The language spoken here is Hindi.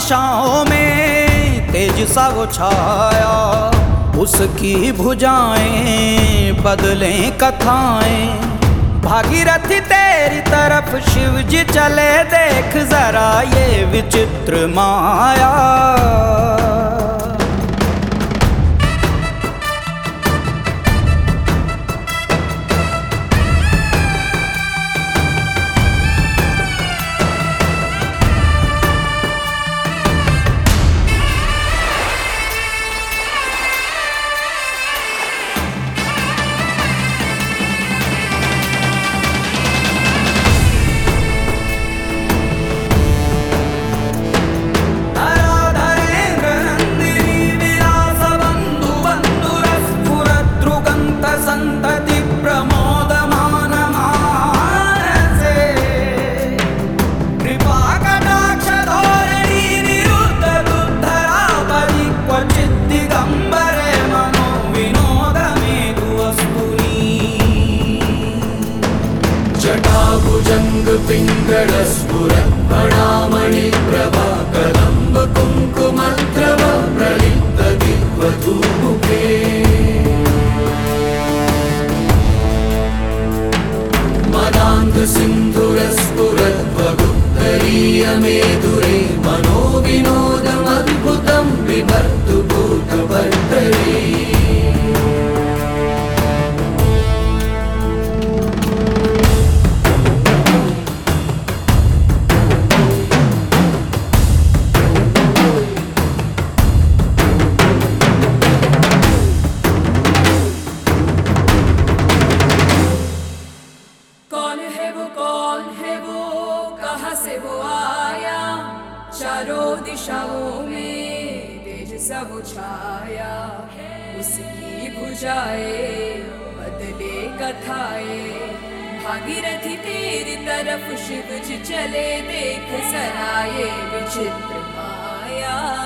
आशाओं में तेज सा वो छाया, उसकी भुजाएं बदलें कथाएं। भागीरथी तेरी तरफ शिव जी चले, देख जरा ये विचित्र माया। पिङ्गळस्फुरत्फणामणि प्रभा कदम्ब कुङ्कुमद्रव प्रलिप्त दिग्वधूमुखे। मदान्ध सिन्धुरस्फुरद्वगुप्तरीयमेधुरे मनोविनोदमद्भुतं बिभर्तु भूतभर्तरे। चारों दिशाओं में तेज सा वो छाया, उसकी भुजाएं बदले कथाएं। भागीरथी तेरी तरफ शिव जी चले, देख सराये विचित्र माया।